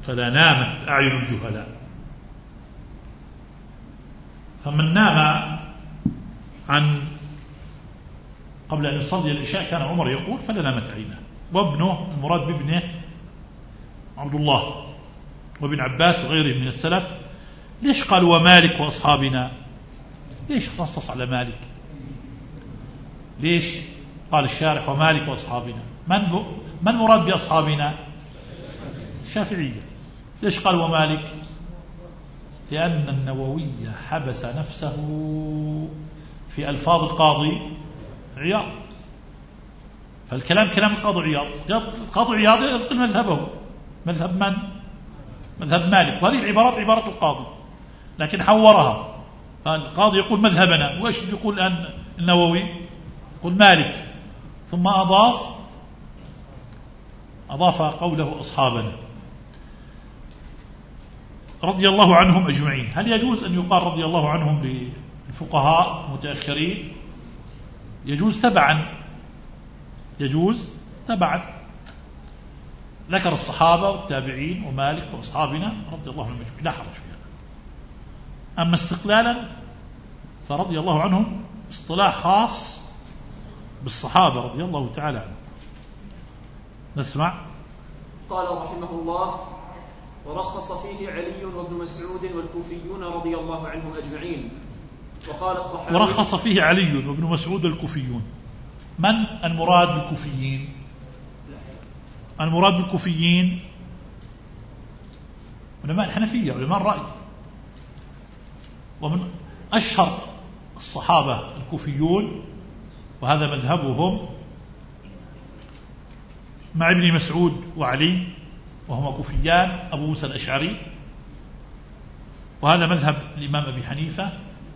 فلا نامت أعين الجهلاء. فمن نام عن قبل أن يصلي العشاء كان عمر يقول فلا نامت عينه. وابنه المراد بابنه عبد الله وابن عباس وغيره من السلف. ليش قال ومالك وأصحابنا؟ ليش خصص على مالك؟ ليش قال الشارح ومالك وأصحابنا؟ من مراد بأصحابنا؟ الشافعية. ليش قال ومالك؟ لأن النووي حبس نفسه في ألفاظ القاضي عياض، فالكلام كلام القاضي عياض. القاضي عياض ينقل مذهبه، مذهب من؟ مذهب مالك، وهذه العبارات عبارة القاضي لكن حورها. القاضي يقول مذهبنا، وإيش يقول الآن النووي؟ يقول مالك، ثم أضاف قوله أصحابنا رضي الله عنهم أجمعين. هل يجوز أن يقال رضي الله عنهم للفقهاء متأخرين؟ يجوز تبعا، يجوز تبعا. ذكر الصحابة والتابعين ومالك وأصحابنا رضي الله عنهم أجمعين، لا حرج في هذا. أما استقلالا فرضي الله عنهم اصطلاح خاص بالصحابة رضي الله تعالى عنهم. نسمع. قال رحمه الله: ورخص فيه علي وابن مسعود والكوفيون رضي الله عنهم أجمعين. وقال الطحاوي: ورخص فيه علي وابن مسعود والكوفيون. من المراد بالكوفيين؟ المراد بالكوفيين علماء الحنفية، علماء الرأي. ومن أشهر الصحابة الكوفيون، وهذا مذهبهم مع ابن مسعود وعلي، وهما كوفيان، أبو موسى الأشعري، وهذا مذهب الإمام أبي حنيفة.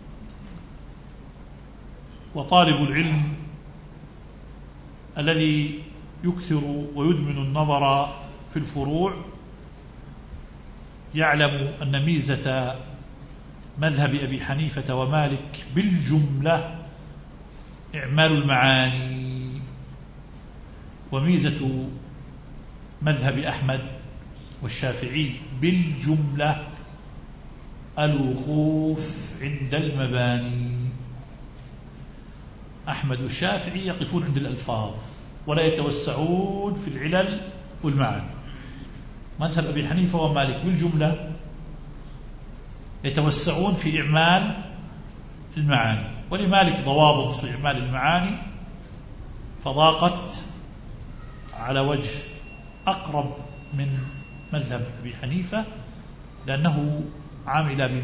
وطالب العلم الذي يكثر ويدمن النظر في الفروع يعلم أن ميزة مذهب أبي حنيفة ومالك بالجملة إعمال المعاني، وميزة مذهب أحمد والشافعي بالجملة الوقوف عند المباني. أحمد والشافعي يقفون عند الألفاظ ولا يتوسعون في العلل والمعاني. مذهب أبي حنيفة ومالك بالجملة يتوسعون في إعمال المعاني، ولمالك ضوابط في إعمال المعاني فضاقت على وجه أقرب من مذهب أبي حنيفة، لأنه عمل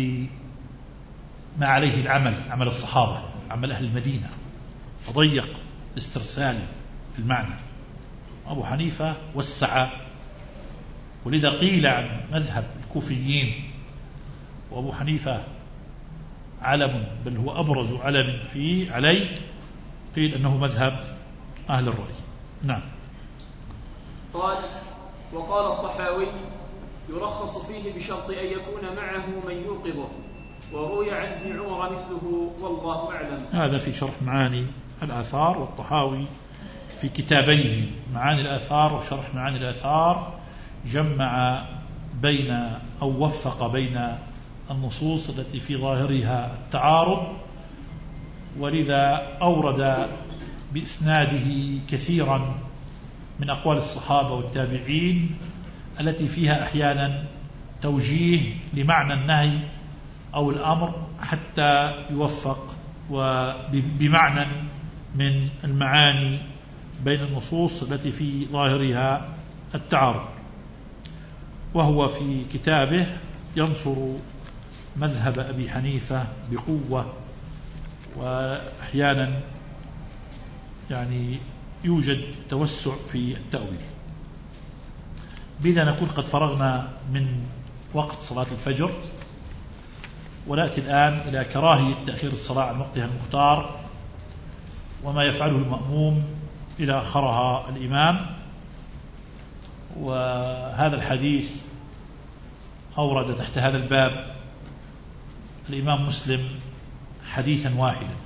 بما عليه العمل، عمل الصحابة، عمل أهل المدينة، فضيق استرسال في المعنى. أبو حنيفة وسع، ولذا قيل عن مذهب الكوفيين وأبو حنيفة علم، بل هو أبرز علم فيه عليه، قيل أنه مذهب أهل الرأي. نعم. قال: وقال الطحاوي: يرخص فيه بشرط أن يكون معه من يوقظه، وروي عن ابن عمر مثله، والله أعلم. هذا في شرح معاني الآثار، والطحاوي في كتابيه معاني الآثار وشرح معاني الآثار جمع بين أو وفق بين النصوص التي في ظاهرها التعارض، ولذا أورد بإسناده كثيرا من أقوال الصحابة والتابعين التي فيها أحيانا توجيه لمعنى النهي أو الأمر حتى يوفق بمعنى من المعاني بين النصوص التي في ظاهرها التعارض. وهو في كتابه ينصر مذهب أبي حنيفة بقوة، وأحيانا يعني يوجد توسع في التأويل. بذا نكون قد فرغنا من وقت صلاة الفجر، ونأتي الآن إلى كراهية تأخير الصلاة عن وقتها المختار، وما يفعله المأموم إذا أخرها الإمام. وهذا الحديث أورد تحت هذا الباب الإمام مسلم حديثا واحدا،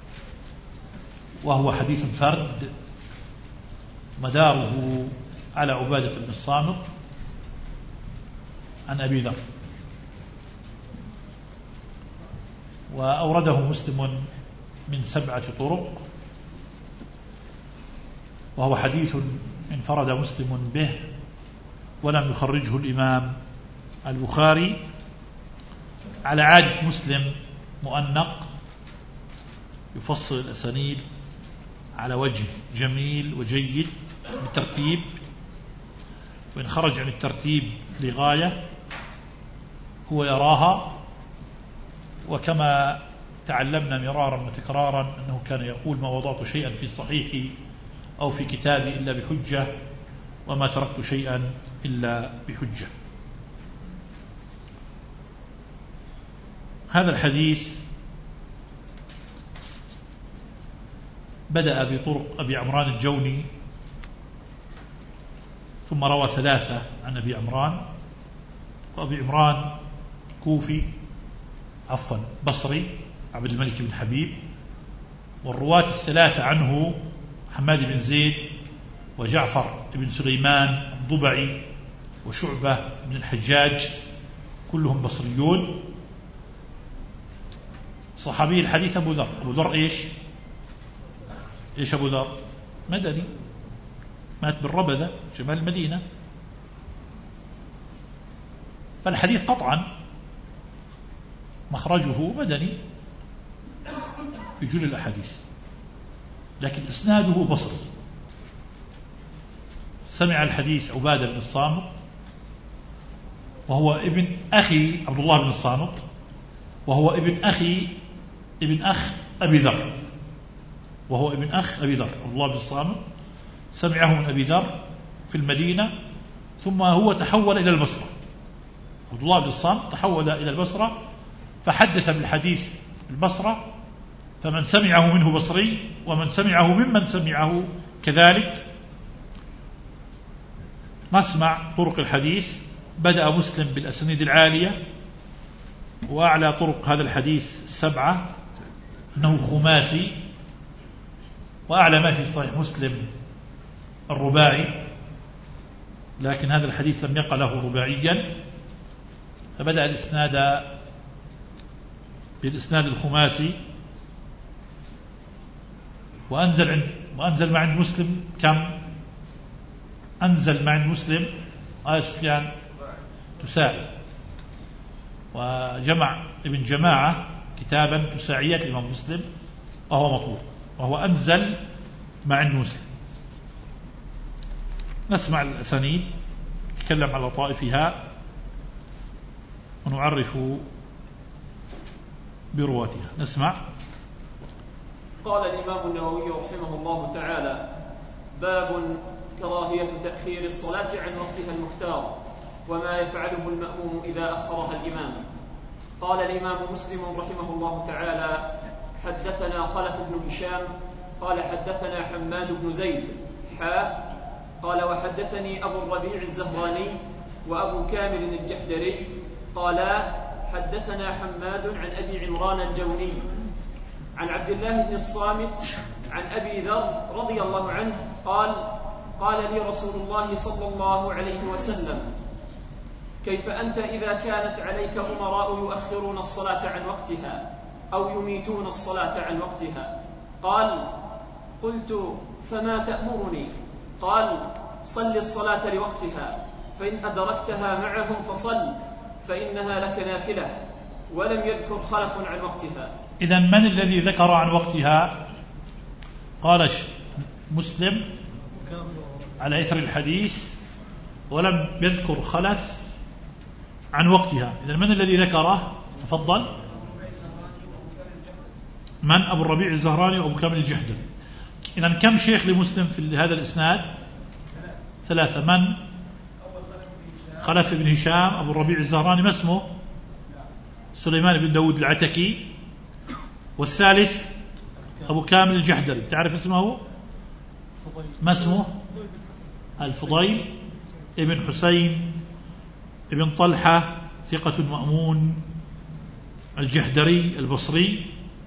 وهو حديث فرد مداره على عبادة بن الصامت عن أبي ذر، وأورده مسلم من 7 طرق، وهو حديث انفرد مسلم به ولم يخرجه الإمام البخاري، على عادة مسلم مؤنق يفصل الأسانيد على وجه جميل وجيد بترتيب، وإن خرج عن الترتيب لغاية هو يراها. وكما تعلمنا مرارا وتكرارا أنه كان يقول: ما وضعت شيئا في صحيحي أو في كتابي إلا بحجة، وما تركت شيئا إلا بحجة. هذا الحديث بدأ بطرق أبي عمران الجوني، ثم روى 3 عن أبي عمران، وأبي عمران بصري عبد الملك بن حبيب، والرواة 3 عنه حماد بن زيد وجعفر بن سليمان الضبعي وشعبة بن الحجاج، كلهم بصريون. صحابي الحديث أبو ذر. أبو ذر إيش أبو ذر؟ مدني، مات بالربذة شمال المدينة، فالحديث قطعا مخرجه مدني في جل الأحاديث، لكن إسناده بصري. سمع الحديث عبادة بن الصامت، وهو ابن أخي عبد الله بن الصامت، وهو ابن أخ أبي ذر، عبد الله بن الصامت سمعه من أبي ذر في المدينة، ثم هو تحول إلى البصرة. عبد الله بن الصامت تحول إلى البصرة فحدث بالحديث البصرة، فمن سمعه منه بصري، ومن سمعه ممن سمعه كذلك. نسمع طرق الحديث. بدأ مسلم بالأسانيد العالية، وأعلى طرق هذا الحديث 7 أنه خماسي، وأعلى ما في صحيح مسلم الرباعي، لكن هذا الحديث لم يقل له رباعيا، فبدأ الإسناد بالإسناد الخماسي، وأنزل مع مسلم كم؟ أنزل مع مسلم سفيان تساعي، وجمع ابن جماعة كتابا تساعيات الإمام مسلم، وهو مطلوب، وهو أنزل مع مسلم. نسمع الأسانيد، نتكلم على طائفها ونعرف برواتها. نسمع. قال الإمام النووي رحمه الله تعالى: باب كراهية تأخير الصلاة عن وقتها المختار، وما يفعله المأموم إذا أخرها الإمام. قال الإمام مسلم رحمه الله تعالى: حدثنا خلف بن هشام قال حدثنا حماد بن زيد قال وحدثني أبو الربيع الزهراني وأبو كامل الجحدري قالا حدثنا حماد عن أبي عمران الجوني عن عبد الله بن الصامت عن أبي ذر رضي الله عنه قال لي رسول الله صلى الله عليه وسلم: كيف أنت إذا كانت عليك أمراء يؤخرون الصلاة عن وقتها أو يميتون الصلاة عن وقتها؟ قلت: فما تأمرني؟ قال: صل الصلاة لوقتها، فإن أدركتها معهم فصل، فإنها لك نافلة. ولم يذكر خلف عن وقتها. إذن من الذي ذكر عن وقتها؟ قال مسلم على إثر الحديث ولم يذكر خلف عن وقتها. إذن من الذي ذكره؟ تفضل. من؟ أبو الربيع الزهراني وأبو كامل الجحدري. إذن كم شيخ لمسلم في هذا الإسناد؟ 3. من؟ خلف بن هشام، أبو الربيع الزهراني، ما اسمه؟ سليمان بن داود العتكي. والثالث أبو كامل الجحدري، تعرف اسمه؟ ما اسمه؟ الفضيل ابن حسين ابن طلحة، ثقة مأمون، الجحدري البصري.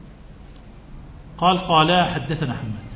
قال حدثنا حماد.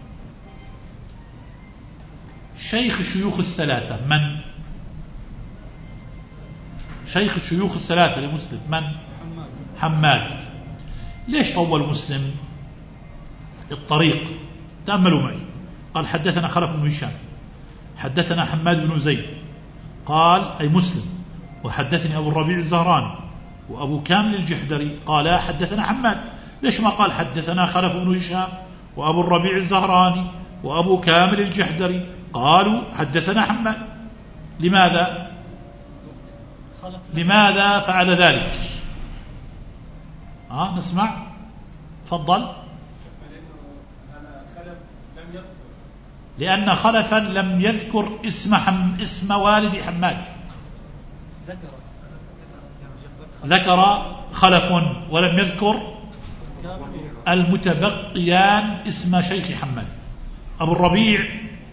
شيخ الشيوخ 3 من؟ شيخ الشيوخ الثلاثة لمسلم من؟ حماد. ليش طول مسلم الطريق؟ تأملوا معي. قال حدثنا خلف بن هشام، حدثنا حماد بن زيد، قال أي مسلم، وحدثني أبو الربيع الزهراني وأبو كامل الجحدري قال حدثنا حماد. ليش ما قال حدثنا خلف بن هشام وأبو الربيع الزهراني وأبو كامل الجحدري؟ قالوا حدثنا حماد. لماذا فعل ذلك؟ نسمع، تفضل. لأن خلفا لم يذكر اسم والد حماد. ذكر خلف ولم يذكر المتبقيان اسم شيخ حماد. أبو الربيع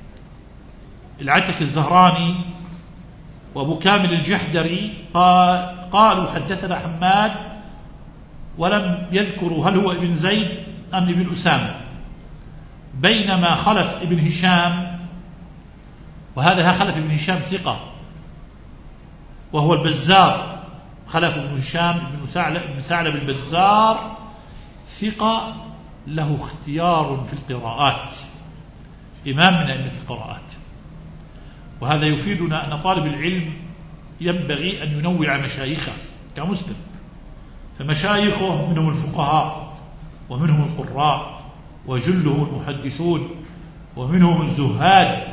العتك الزهراني وأبو كامل الجحدري قالوا حدثنا حماد، ولم يذكروا هل هو ابن زيد أم ابن أسامة. بينما خلف ابن هشام، وهذا خلف ابن هشام ثقة وهو البزار، خلف ابن هشام ابن ثعلب البزار ثقة له اختيار في القراءات، إمام من أئمة القراءات. وهذا يفيدنا أن طالب العلم ينبغي أن ينوع مشايخه كمسلم، فمشايخه منهم الفقهاء ومنهم القراء وجلهم المحدثون ومنهم الزهاد،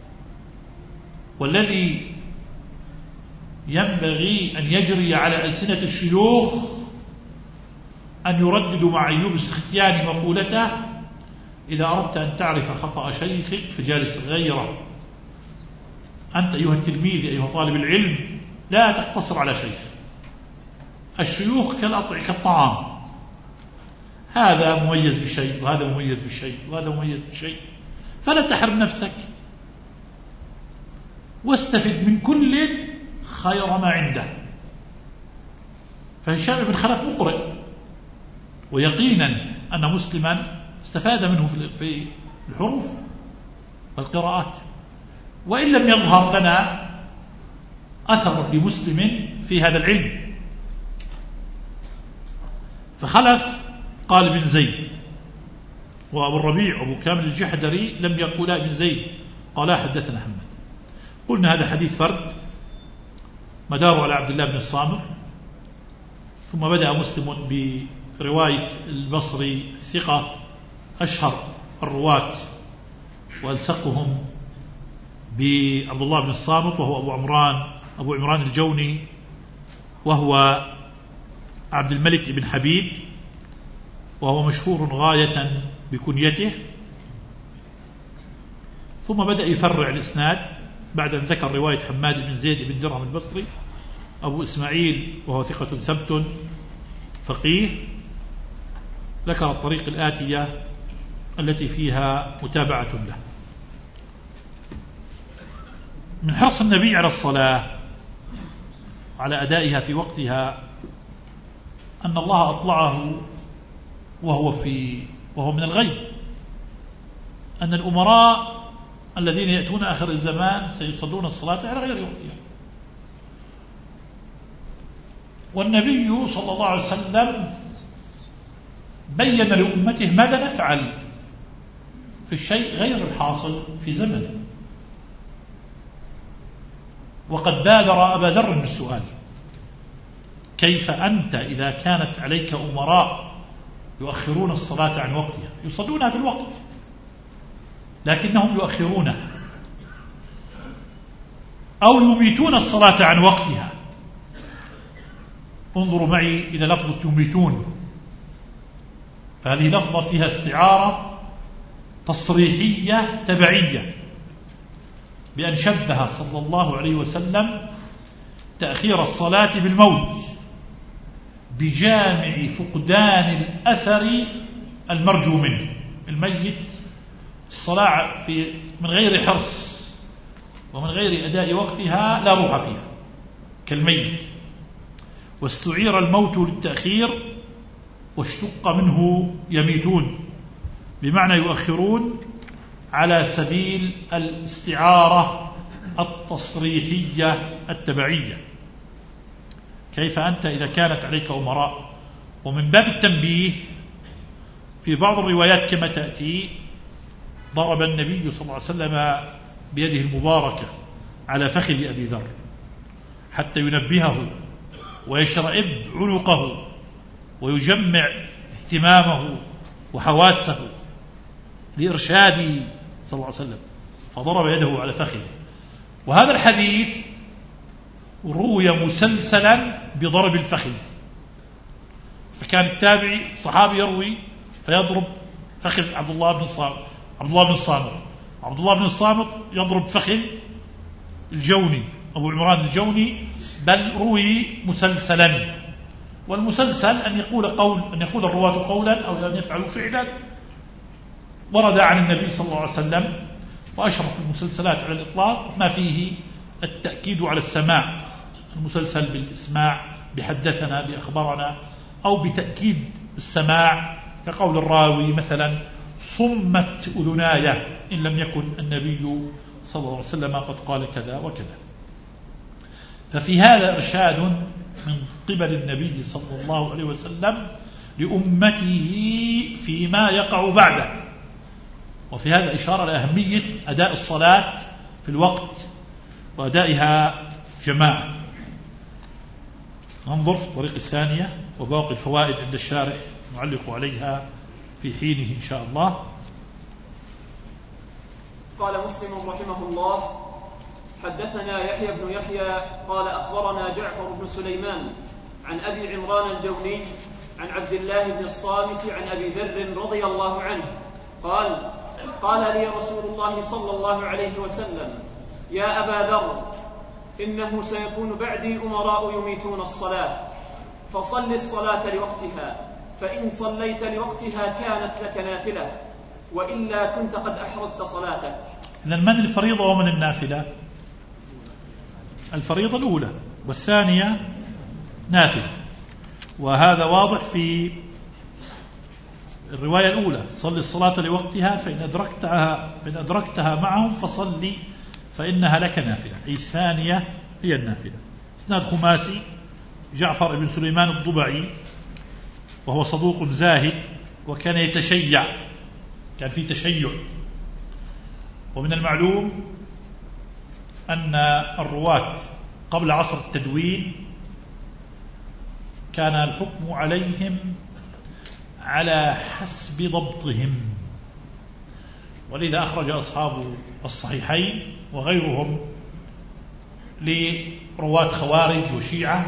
والذي ينبغي أن يجري على ألسنة الشيوخ أن يرددوا مع أيوب السختياني مقولته: إذا أردت أن تعرف خطأ شيخك فجالس غيره. أنت أيها التلميذ أيها طالب العلم لا تقتصر على شيخ. الشيوخ كالطعام، هذا مميز بشيء وهذا مميز بشيء وهذا مميز بشيء، فلا تحرم نفسك، واستفد من كل خير ما عنده. فهشام بن خلف مقرئ، ويقينا أن مسلما استفاد منه في الحروف والقراءات، وإن لم يظهر لنا أثر لمسلم في هذا العلم. فخلف قال ابن زيد، وأبو الربيع وأبو كامل الجحدري لم يقولا ابن زيد، قالا حدثنا حماد. قلنا هذا حديث فرد مداره على عبد الله بن الصامر، ثم بدأ مسلم برواية البصري الثقة أشهر الرواة وألصقهم بعبد الله بن الصامت، وهو أبو عمران الجوني، وهو عبد الملك بن حبيب، وهو مشهور غاية بكنيته. ثم بدأ يفرع الإسناد بعد أن ذكر رواية حماد بن زيد بن درهم البصري، أبو إسماعيل وهو ثقة ثبت فقيه، ذكر الطريق الآتية التي فيها متابعة له. من حرص النبي على الصلاة على أدائها في وقتها أن الله أطلعه وهو من الغيب أن الأمراء الذين يأتون آخر الزمان سيصلون الصلاة على غير وقتها. والنبي صلى الله عليه وسلم بين لأمته ماذا نفعل في الشيء غير الحاصل في زمنه، وقد بادر أبا ذر بالسؤال: كيف أنت إذا كانت عليك أمراء يؤخرون الصلاة عن وقتها، يصلونها في الوقت لكنهم يؤخرونها، أو يميتون الصلاة عن وقتها؟ انظروا معي إلى لفظة يميتون، فهذه لفظة فيها استعارة تصريحية تبعية، بأن شبه صلى الله عليه وسلم تأخير الصلاة بالموت بجامع فقدان الأثر المرجو منه. الميت الصلاة من غير حرص ومن غير أداء وقتها لا روح فيها كالميت، واستعير الموت للتأخير واشتق منه يميتون، بمعنى يؤخرون على سبيل الاستعارة التصريحية التبعية. كيف أنت إذا كانت عليك أمراء؟ ومن باب التنبيه في بعض الروايات كما تأتي ضرب النبي صلى الله عليه وسلم بيده المباركة على فخذ أبي ذر حتى ينبهه ويشرئب عنقه ويجمع اهتمامه وحواسه لإرشاده صلى الله عليه وسلم، فضرب يده على فخذه. وهذا الحديث روي مسلسلا بضرب الفخذ، فكان التابعي الصحابي يروي فيضرب فخذ عبد الله بن الصامت، عبد الله بن الصامت يضرب فخذ الجوني أبو عمران الجوني، بل روي مسلسلا. والمسلسل أن يقول الرواة قولا أو أن يفعلوا فعلا ورد عن النبي صلى الله عليه وسلم. وأشرف المسلسلات على الإطلاق ما فيه التأكيد على السماع، المسلسل بالإسماع بحدثنا بأخبرنا أو بتأكيد السماع، كقول الراوي مثلا صمت أذناي إن لم يكن النبي صلى الله عليه وسلم قد قال كذا وكذا. ففي هذا إرشاد من قبل النبي صلى الله عليه وسلم لأمته فيما يقع بعده. وفي هذا إشارة لأهمية أداء الصلاة في الوقت وأدائها جماعة. ننظر في الطريق الثانية وباقي الفوائد عند الشارح نعلق عليها في حينه إن شاء الله. قال مسلم رحمه الله: حدثنا يحيى بن يحيى قال أخبرنا جعفر بن سليمان عن أبي عمران الجوني عن عبد الله بن الصامت عن أبي ذر رضي الله عنه قال لي رسول الله صلى الله عليه وسلم: يا أبا ذر، إنه سيكون بعدي أمراء يميتون الصلاة، فصل الصلاة لوقتها، فإن صليت لوقتها كانت لك نافلة، وإلا كنت قد أحرزت صلاتك. إذن من الفريضة ومن النافلة؟ الفريضة الأولى، والثانية نافلة. وهذا واضح في الرواية الأولى: صل الصلاة لوقتها فإن أدركتها معهم فصلي فإنها لك نافلة. أي الثانية هي النافلة. إسناد خماسي: جعفر بن سليمان الضبعي، وهو صدوق زاهد وكان يتشيع، كان في تشيع. ومن المعلوم أن الرواة قبل عصر التدوين كان الحكم عليهم على حسب ضبطهم، ولذا أخرج أصحاب الصحيحين وغيرهم لرواة خوارج وشيعة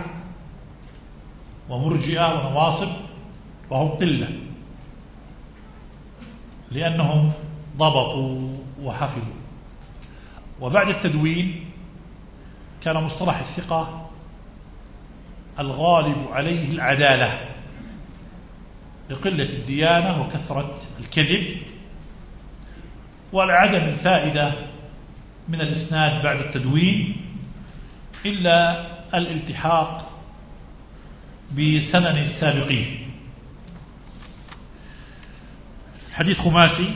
ومرجئة ونواصب، وهم قلة لأنهم ضبطوا وحفظوا. وبعد التدوين كان مصطلح الثقة الغالب عليه العدالة لقلة الديانة وكثرة الكذب والعدم الفائدة من الإسناد بعد التدوين إلا الالتحاق بسنن السابقين. حديث خماسي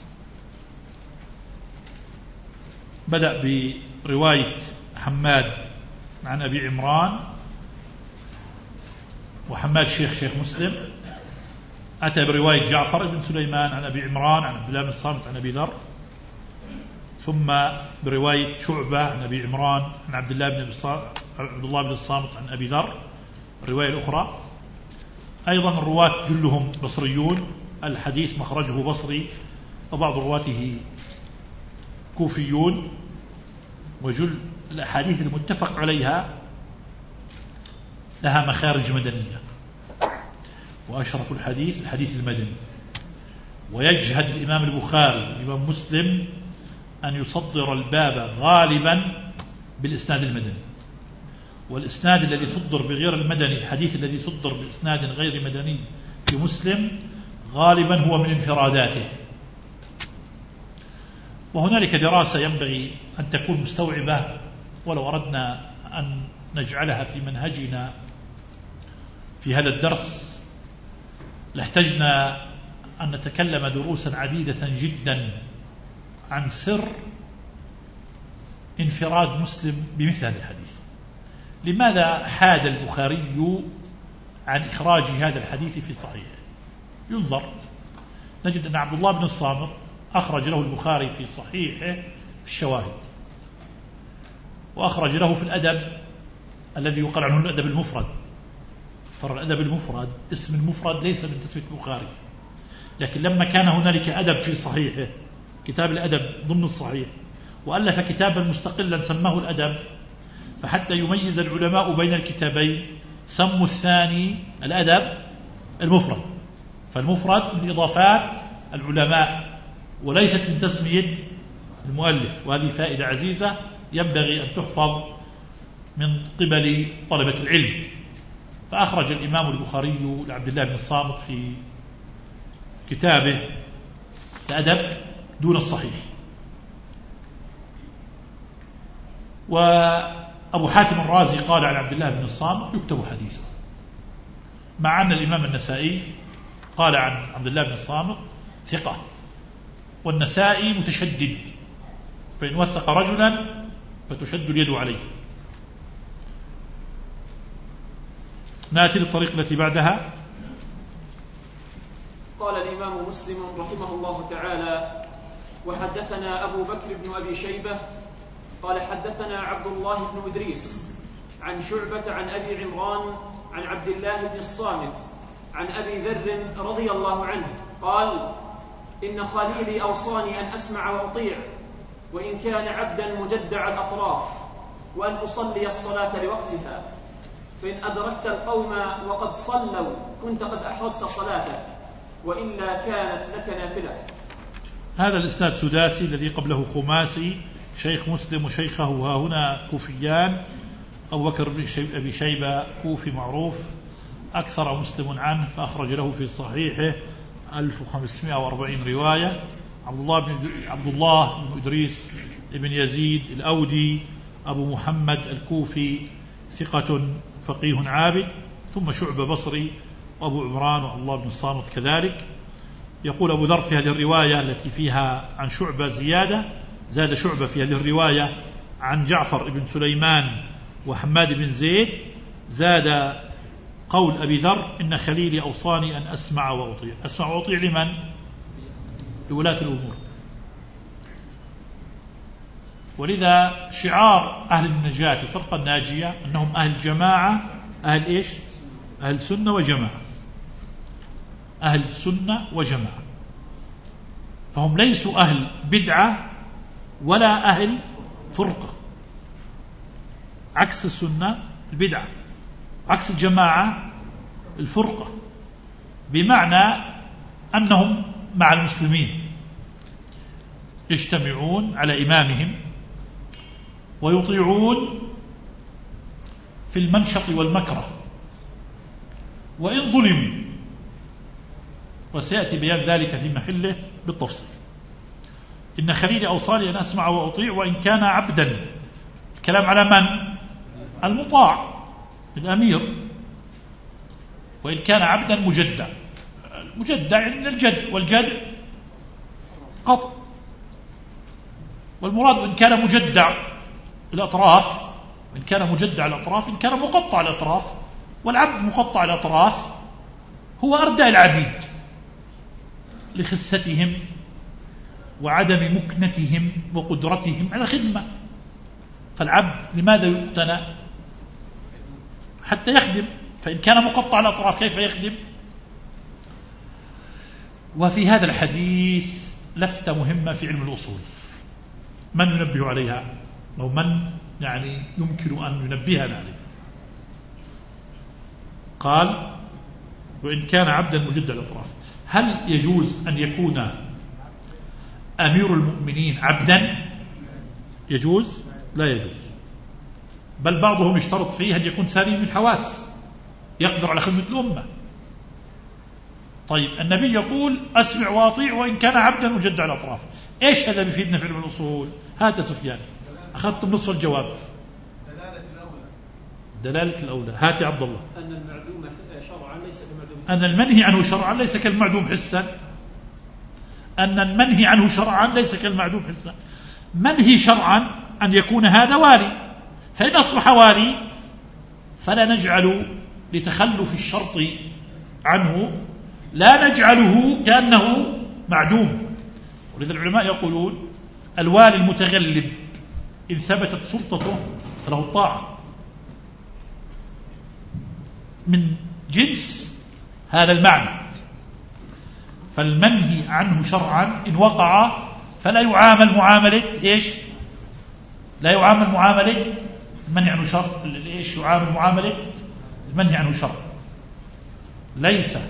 بدأ برواية حماد عن أبي عمران، وحماد شيخ مسلم، أتى برواية جعفر بن سليمان عن أبي عمران عن عبد الله بن الصامت عن أبي ذر، ثم برواية شعبة عن أبي عمران عن عبد الله بن الصامت عن أبي ذر الرواية الأخرى. أيضا الرواة جلهم بصريون، الحديث مخرجه بصري، وبعض رواته كوفيون، وجل الأحاديث المتفق عليها لها مخارج مدنية، وأشرف الحديث المدني. ويجهد الإمام البخاري الإمام مسلم أن يصدر الباب غالبا بالإسناد المدني، والإسناد الذي صدر بغير المدني، الحديث الذي صدر بإسناد غير مدني في مسلم غالبا هو من انفراداته. وهنالك دراسة ينبغي أن تكون مستوعبة، ولو أردنا أن نجعلها في منهجنا في هذا الدرس لاحتجنا أن نتكلم دروسا عديدة جدا عن سر انفراد مسلم بمثل هذا الحديث، لماذا حاد البخاري عن إخراج هذا الحديث في صحيحه؟ ينظر، نجد أن عبد الله بن الصامت أخرج له البخاري في صحيحه في الشواهد، وأخرج له في الأدب الذي يقال عنه الأدب المفرد. ترى الأدب المفرد اسم المفرد ليس من تسمية البخاري، لكن لما كان هنالك أدب في صحيحه، كتاب الأدب ضمن الصحيح، وألف كتابا مستقلا سماه الأدب، فحتى يميز العلماء بين الكتابين سموا الثاني الأدب المفرد. فالمفرد من إضافات العلماء وليست من تسمية المؤلف، وهذه فائدة عزيزة ينبغي أن تحفظ من قبل طلبة العلم. فأخرج الإمام البخاري لعبد الله بن الصامت في كتابه الأدب دون الصحيح. وأبو حاتم الرازي قال عن عبد الله بن الصامت يكتب حديثه، مع أن الإمام النسائي قال عن عبد الله بن الصامت ثقة، والنسائي متشدد، فإن وثق رجلا فتشد اليد عليه. نأتي للطريق التي بعدها. قال الإمام مسلم رحمه الله تعالى: وحدثنا أبو بكر بن أبي شيبة قال حدثنا عبد الله بن إدريس عن شعبة عن أبي عمران عن عبد الله بن الصامت عن أبي ذر رضي الله عنه قال: إن خليلي أوصاني أن أسمع وأطيع، وإن كان عبدا مجدع الأطراف، وأن أصلي الصلاة لوقتها، فإن أدركت القوم وقد صلوا كنت قد أحرزت صلاتك، وإلا كانت لك نافلة. هذا الإسناد سداسي، الذي قبله خماسي، شيخ مسلم وشيخه ها هنا كوفيان. أبو بكر بن أبي شيبة كوفي معروف، أكثر مسلم عنه فأخرج له في صحيحه 1540 رواية. عبد الله بن إدريس بن يزيد الأودي أبو محمد الكوفي ثقة فقيه عابد. ثم شعبة بصري، وأبو عمران وعبد الله بن الصامت كذلك. يقول أبو ذر في هذه الرواية التي فيها عن شعبة زيادة، زاد شعبة في هذه الرواية عن جعفر بن سليمان وحماد بن زيد، زاد قول أبي ذر: إن خليلي أوصاني أن أسمع وأطيع. أسمع وأطيع لمن؟ لولاة الأمور. ولذا شعار أهل النجاة الفرقة الناجية أنهم أهل جماعة، أهل إيش؟ أهل سنة وجماعة، أهل سنة وجماعة. فهم ليسوا أهل بدعة ولا أهل فرقة، عكس السنة البدعة، عكس الجماعة الفرقة، بمعنى أنهم مع المسلمين يجتمعون على إمامهم ويطيعون في المنشط والمكره وإن ظلموا، وسيأتي بيان ذلك في محله بالتفصيل. إن خليلي أوصاني أن أسمع وأطيع وإن كان عبدا. الكلام على من؟ المطاع، الأمير. وإن كان عبدا مجدع، المجدع عند الجد، والجد قطع. والمراد إن كان مجدع الأطراف، إن كان مجدع الأطراف، إن كان مقطع الأطراف. والعبد مقطع الأطراف هو أردى العبيد لخستهم وعدم مكنتهم وقدرتهم على خدمة. فالعبد لماذا يقتنى؟ حتى يخدم. فإن كان مقطع الأطراف كيف يخدم؟ وفي هذا الحديث لفتة مهمة في علم الأصول، من ينبه عليها أو من يعني يمكن أن ينبهنا عليها؟ قال: وإن كان عبدا مجد الأطراف. هل يجوز أن يكون أمير المؤمنين عبدا؟ يجوز؟ لا يجوز. بل بعضهم يشترط فيه أن يكون سليم الحواس، يقدر على خدمة الأمة. طيب النبي يقول: أسمع وأطيع وإن كان عبدا مجد الأطراف. إيش هذا بيفيدنا في علم الأصول؟ هات سفيان، أخذت نصف الجواب. دلالة الأولى. هات يا عبد الله. أن المعدوم شرعا ليس كالمعدوم حسا. أن المنهي عنه شرعا ليس كالمعدوم حسا. أن المنهي عنه شرعا ليس كالمعدوم حسا. منهي شرعا أن يكون هذا والي، فإن أصبح والي فلا نجعل لتخلف الشرط عنه لا نجعله كأنه معدوم. ولذا العلماء يقولون الوالي المتغلب إن ثبتت سلطته فله الطاعة من جنس هذا المعنى. فالمنهي عنه شرعا إن وقع فلا يعامل معاملة إيش؟ لا يعامل معاملة المنهي عنه شرع. إيش يعامل معاملة المنهي عنه شرع؟ ليس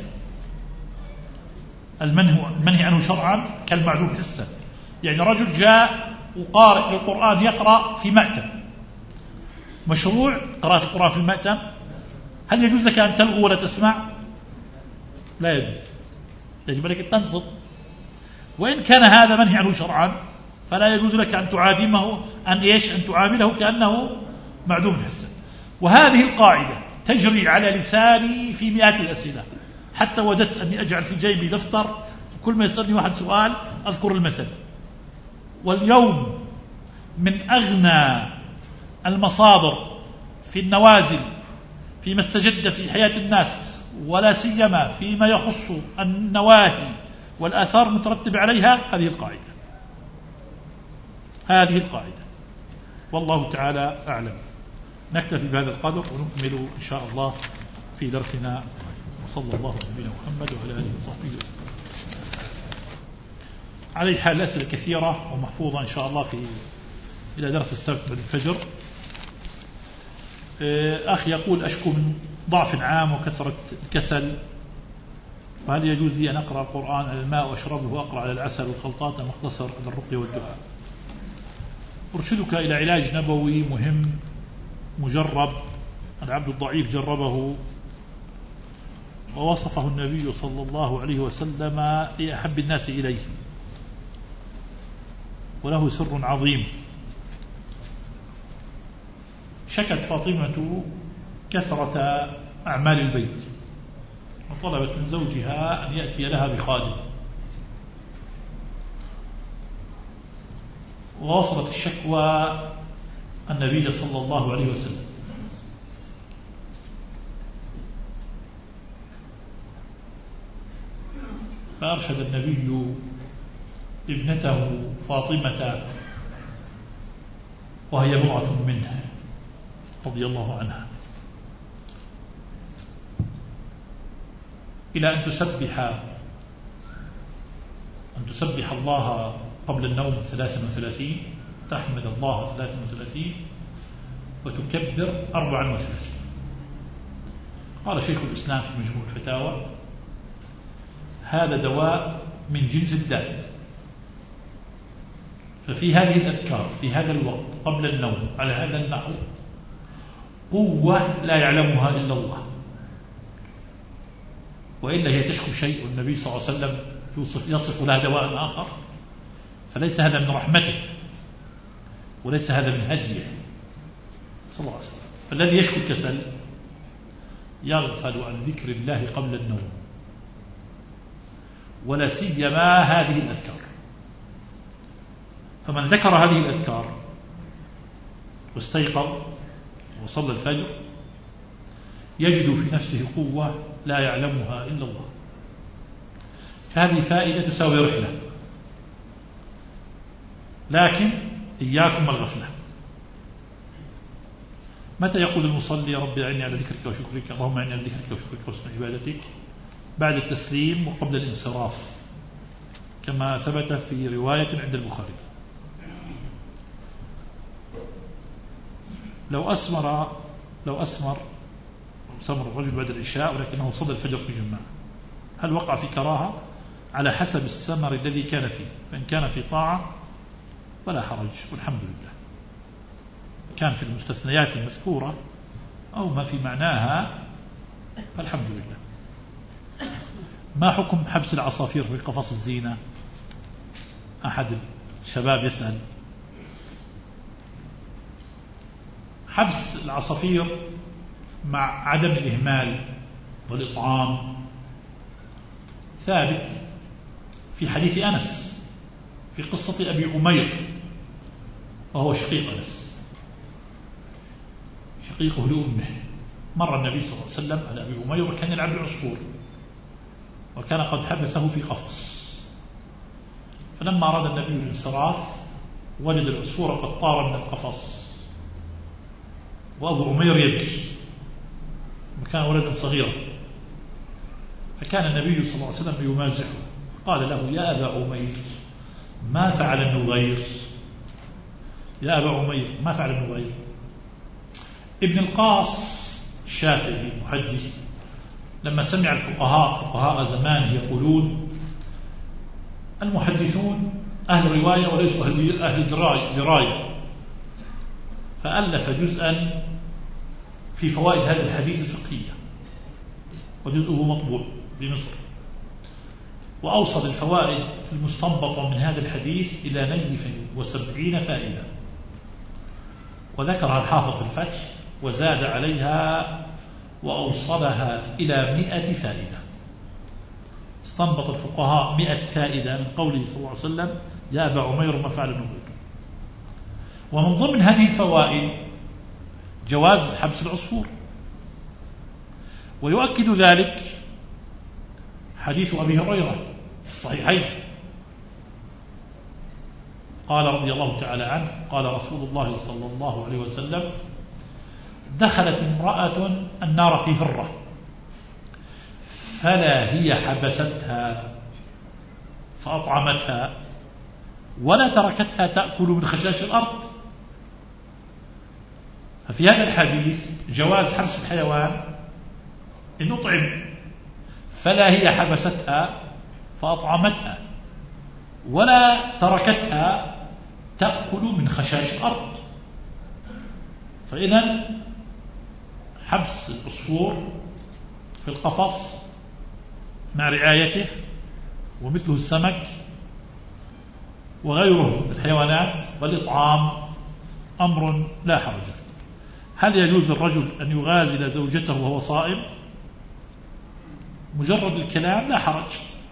المنهي عنه شرعا كالمعدوم حسا. يعني رجل جاء وقارئ القرآن يقرأ في مأتم، مشروع قراءة القرآن في المأتم، هل يجوز لك أن تلغو ولا تسمع؟ لا يجوز، يجب لك أن تنصت. وإن كان هذا منهي عنه شرعا فلا يجوز لك أن تعادمه أن تعامله كأنه معدوم حسا. وهذه القاعدة تجري على لساني في مئات الأسئلة، حتى وددت أني أجعل في جيبي دفتر كل ما يسألني واحد سؤال أذكر المثل. واليوم من أغنى المصادر في النوازل فيما استجد في حياة الناس، ولا سيما فيما يخص النواهي والآثار المترتب عليها، هذه القاعدة. والله تعالى أعلم. نكتفي بهذا القدر ونكمل إن شاء الله في درسنا. وصلى الله على نبينا محمد وعلى آله وصحبه وسلم. على حال الأسئلة كثيرة ومحفوظة إن شاء الله إلى درس السبت بعد الفجر. أخي يقول أشكو من ضعف عام وكثرة الكسل، فهل يجوز لي أن أقرأ القرآن على الماء وأشربه وأقرأ على العسل والخلطات أم أختصر على الرقية والدعاء؟ أرشدك إلى علاج نبوي مهم مجرب، العبد الضعيف جربه ووصفه النبي صلى الله عليه وسلم لأحب الناس إليه، وله سر عظيم. شكت فاطمة كثرة أعمال البيت وطلبت من زوجها أن يأتي لها بخادم، ووصلت الشكوى النبي صلى الله عليه وسلم، فأرشد النبي ابنته فاطمة وهي بضعة منها رضي الله عنها إلى أن تسبح الله قبل النوم 33، تحمد الله 33، وتكبر 34. قال شيخ الإسلام في مجموع الفتاوى هذا دواء من جنس الداء. ففي هذه الأذكار في هذا الوقت قبل النوم على هذا النحو قوة لا يعلمها إلا الله، وإلا هي تشكو شيء النبي صلى الله عليه وسلم يصف لها دواء آخر، فليس هذا من رحمته وليس هذا من هديه صلى الله عليه وسلم. فالذي يشكو الكسل يغفل عن ذكر الله قبل النوم، ولا سيما هذه الأذكار. فمن ذكر هذه الأذكار واستيقظ وصلى الفجر يجد في نفسه قوة لا يعلمها إلا الله. فهذه فائدة تساوي رحلة، لكن إياكم الغفلة. متى يقول المصلي ربي أعني على ذكرك وشكرك، اللهم أعني على ذكرك وشكرك وحسن عبادتك؟ بعد التسليم وقبل الانصراف، كما ثبت في رواية عند البخاري. لو أسمر الرجل بعد العشاء ولكنه صلى الفجر في جماعة، هل وقع في كراهة؟ على حسب السمر الذي كان فيه، فإن كان في طاعة فلا حرج والحمد لله. كان في المستثنيات المذكورة أو ما في معناها فالحمد لله. ما حكم حبس العصافير في قفص الزينة؟ أحد الشباب يسأل. حبس العصافير مع عدم الإهمال والإطعام ثابت في حديث أنس في قصة أبي عمير، وهو شقيق أنس، شقيقه لأمه، مر النبي صلى الله عليه وسلم على أبي أمير وكان يلعب العصفور، وكان قد حبسه في قفص، فلما أراد النبي الانصراف وجد العصفور قد طار من القفص وأبو أمير يبكي وكان ولدا صغيرا، فكان النبي صلى الله عليه وسلم يمازحه، قال له: يا أبا أمير ما فعل النغير؟ يا أبا أمير ما فعل النغير؟ ابن القاص الشافعي المحدث لما سمع فقهاء زمان يقولون المحدثون أهل رواية وليسوا أهل دراية، فألف جزءا في فوائد هذا الحديث الفقهية، وجزءه مطبوع بمصر، وأوصل الفوائد المستنبطة من هذا الحديث إلى 170 فائدة، وذكرها الحافظ في الفتح وزاد عليها وأوصلها إلى 100 فائدة. استنبط الفقهاء 100 فائدة من قوله صلى الله عليه وسلم: يا أبا عمير ما فعل النغير. ومن ضمن هذه الفوائد جواز حبس العصفور، ويؤكد ذلك حديث أبي هريرة في الصحيحين، قال رضي الله تعالى عنه: قال رسول الله صلى الله عليه وسلم: دخلت امرأة النار في هرة فلا هي حبستها فأطعمتها ولا تركتها تأكل من خشاش الأرض. ففي هذا الحديث جواز حبس الحيوان إن أطعم، فلا هي حبستها فأطعمتها ولا تركتها تأكل من خشاش الأرض. فإذا حبس العصفور في القفص مع رعايته ومثله السمك وغيره من الحيوانات والإطعام أمر لا حرج. هل يجوز للرجل أن يغازل زوجته وهو صائم؟ مجرد الكلام لا حرج،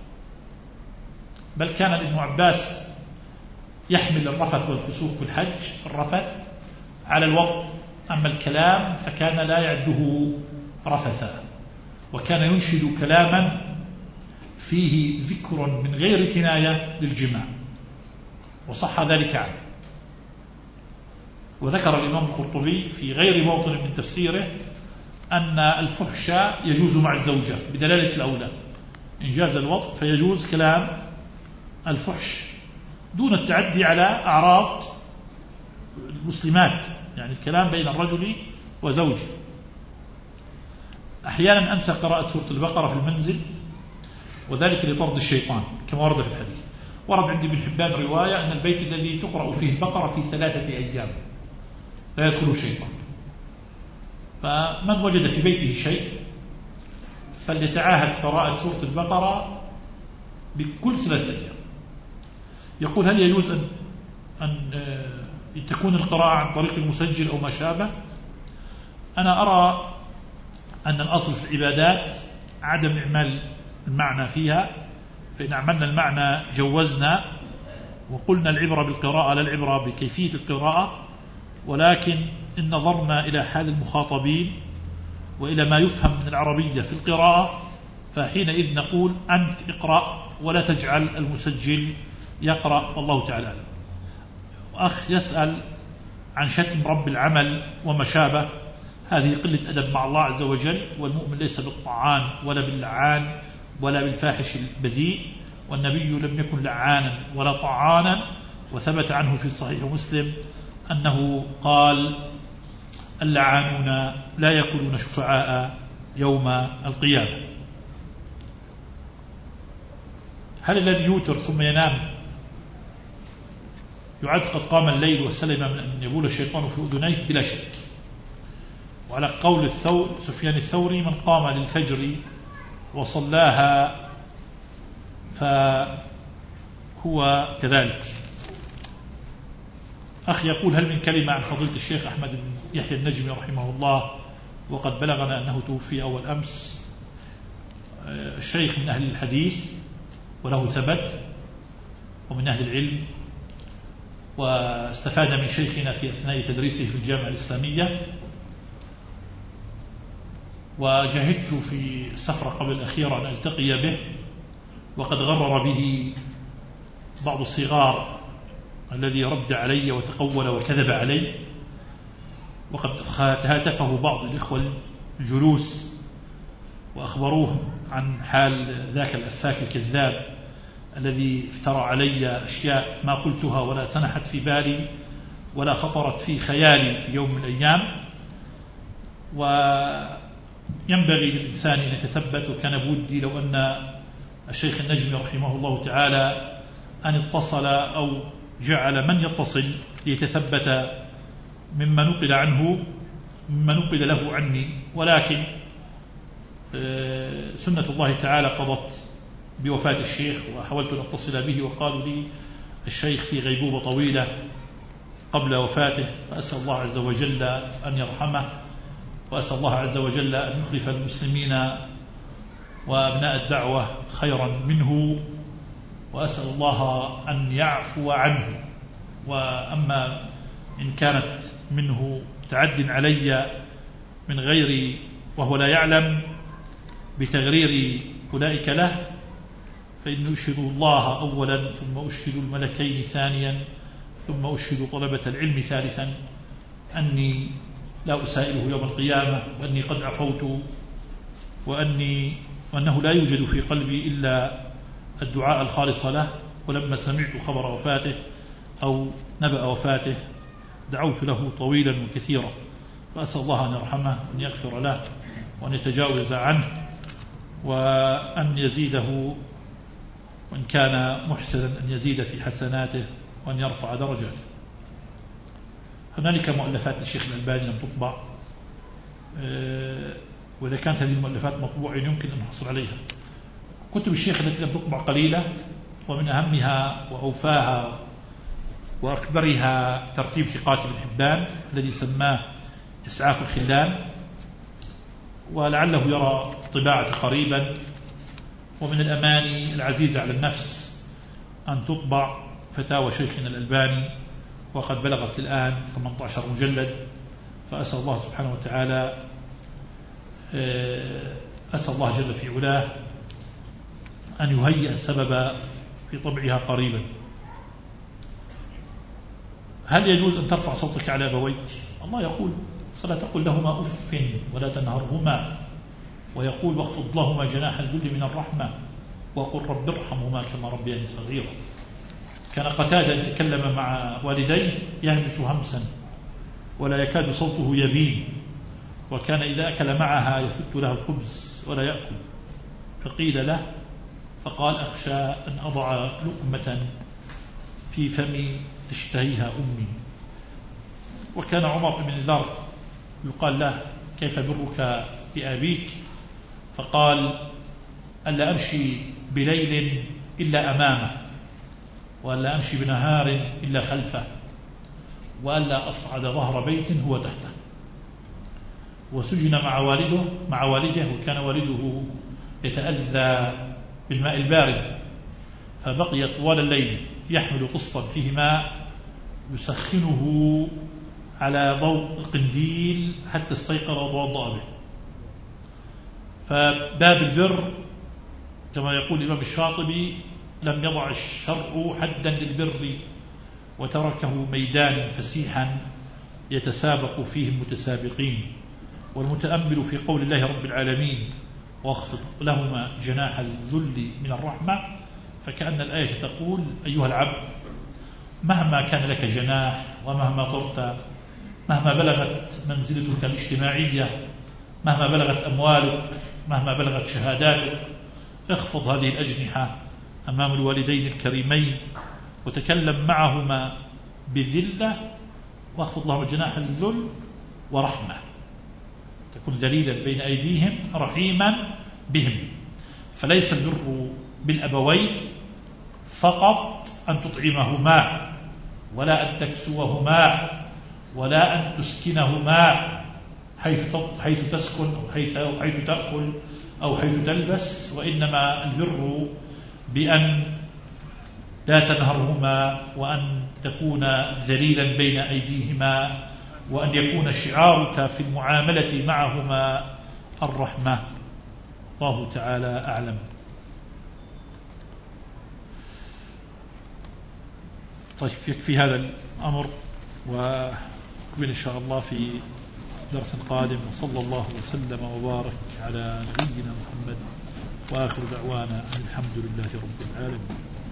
بل كان ابن عباس يحمل الرفث والفسوق بالحج الرفث على الوضع، أما الكلام فكان لا يعده رفثا، وكان ينشد كلاما فيه ذكر من غير كناية للجماع، وصح ذلك عنه. وذكر الإمام القرطبي في غير موطن من تفسيره أن الفحش يجوز مع الزوجة بدلالة الأولى، إن جاز الوضع فيجوز كلام الفحش دون التعدي على أعراض المسلمات، يعني الكلام بين الرجل وزوجه. أحيانا أنسى قراءة سورة البقرة في المنزل، وذلك لطرد الشيطان كما ورد في الحديث. ورد عندي ابن حبان رواية أن البيت الذي تقرأ فيه البقرة في 3 أيام لا يدخل الشيطان، فمن وجد في بيته شيء فليتعاهد قراءة سورة البقرة بكل 3 أيام. يقول: هل يجوز أن تكون القراءة عن طريق المسجل أو ما شابه؟ أنا أرى أن الأصل في العبادات عدم إعمال المعنى فيها، فإن عملنا المعنى جوزنا وقلنا العبرة بالقراءة لا العبرة بكيفية القراءة، ولكن إن نظرنا إلى حال المخاطبين وإلى ما يفهم من العربية في القراءة، فحينئذ نقول أنت اقرأ ولا تجعل المسجل يقرأ، والله تعالى أعلم. أخ يسأل عن شتم رب العمل وما شابه، هذه قلة أدب مع الله عز وجل، والمؤمن ليس بالطعان ولا باللعان ولا بالفاحش البذيء، والنبي لم يكن لعانا ولا طعانا، وثبت عنه في صحيح مسلم أنه قال: اللعانون لا يأكلون شفعاء يوم القيامة. هل الذي يوتر ثم ينام يعد قد قام الليل وسلم من أن يبول الشيطان في أذنيه؟ بلا شك. وعلى قول سفيان الثوري: من قام للفجر وصلاها فهو كذلك. أخ يقول: هل من كلمة عن فضيلة الشيخ أحمد بن يحيى النجمي رحمه الله، وقد بلغنا أنه توفي أول أمس. الشيخ من أهل الحديث وله ثبت ومن أهل العلم، واستفاد من شيخنا في أثناء تدريسه في الجامعة الإسلامية، وجهدت في السفرة قبل الأخيرة أن ألتقي به، وقد غرر به بعض الصغار الذي رد علي وتقول وكذب علي، وقد هاتفه بعض الإخوة الجلوس وأخبروه عن حال ذاك الأفاك الكذاب الذي افترى علي أشياء ما قلتها ولا سنحت في بالي ولا خطرت في خيالي في يوم من الأيام. وينبغي للإنسان أن يتثبت، وكان بودي لو أن الشيخ النجمي رحمه الله تعالى أن اتصل أو جعل من يتصل ليتثبت مما نقل عنه مما نقل له عني، ولكن سنة الله تعالى قضت بوفاة الشيخ، وحاولت أن أتصل به وقالوا لي الشيخ في غيبوبة طويلة قبل وفاته، فأسأل الله عز وجل أن يرحمه، وأسأل الله عز وجل أن يخلف المسلمين وأبناء الدعوة خيرا منه، وأسأل الله أن يعفو عنه. وأما إن كانت منه تعد علي من غيري وهو لا يعلم بتغرير أولئك له، فإن أشهد الله أولا، ثم أشهد الملكين ثانيا، ثم أشهد طلبة العلم ثالثا أني لا أسائله يوم القيامة، وأني قد عفوت، وأنه لا يوجد في قلبي إلا الدعاء الخالص له. ولما سمعت خبر وفاته أو نبأ وفاته دعوت له طويلا وكثيرا، فأسأل الله أن يرحمه وأن يغفر له وأن يتجاوز عنه وأن يزيده، وإن كان محسنا أن يزيد في حسناته وأن يرفع درجاته. هنالك مؤلفات للشيخ الألباني لم تطبع، وإذا كانت هذه المؤلفات مطبوعة يمكن أن نحصل عليها. كتب الشيخ التي لم تطبع قليلة، ومن أهمها وأوفاها وأكبرها ترتيب ثقات ابن حبان الذي سماه إسعاف الخلان، ولعله يرى طباعة قريبا. ومن الأماني العزيزة على النفس أن تطبع فتاوى شيخنا الألباني، وقد بلغت الآن 18 مجلد، فأسأل الله سبحانه وتعالى أسأل الله جل في علاه أن يهيئ السبب في طبعها قريبا. هل يجوز أن ترفع صوتك على أبويك؟ الله يقول فلا تقل لهما أف ولا تنهرهما، ويقول واخفض لهما جناح الذل من الرحمة وقل رب ارحمهما كما ربياني صغيرا. كان قتادة يتكلم مع والديه يهمس همسا ولا يكاد صوته يبين، وكان إذا أكل معها يفت له الخبز ولا يأكل، فقيل له فقال أخشى أن أضع لقمة في فمي تشتهيها أمي. وكان عمر بن ذر يقال له كيف برك بأبيك؟ فقال ألا أمشي بليل إلا أمامه، وألا أمشي بنهار إلا خلفه، وألا أصعد ظهر بيت هو تحته. وسجن مع والده وكان والده يتأذى بالماء البارد، فبقي طوال الليل يحمل قسطا فيه ماء يسخنه على ضوء القنديل حتى استيقظ وتوضأ به. فباب البر كما يقول الإمام الشاطبي لم يضع الشرع حدا للبر وتركه ميدان فسيحا يتسابق فيه المتسابقين. والمتأمل في قول الله رب العالمين واخفض لهما جناح الذل من الرحمة، فكأن الآية تقول أيها العبد مهما كان لك جناح، ومهما طرت، مهما بلغت منزلتك الاجتماعية، مهما بلغت أموالك، مهما بلغت شهاداتك، اخفض هذه الأجنحة أمام الوالدين الكريمين وتكلم معهما بذلة، واخفض لهما جناح الذل ورحمة، تكون ذليلا بين أيديهم رحيما بهم. فليس البر بالأبوين فقط أن تطعمهما، ولا أن تكسوهما، ولا أن تسكنهما حيث تسكن أو حيث تأكل أو حيث تلبس، وإنما البر بأن لا تنهرهما، وأن تكون ذليلا بين أيديهما، وأن يكون شعارك في المعاملة معهما الرحمة. الله تعالى أعلم. طيب يكفي هذا الأمر، وكمل إن شاء الله في درس قادم. وصلى الله وسلم وبارك على نبينا محمد، وآخر دعوانا الحمد لله رب العالمين.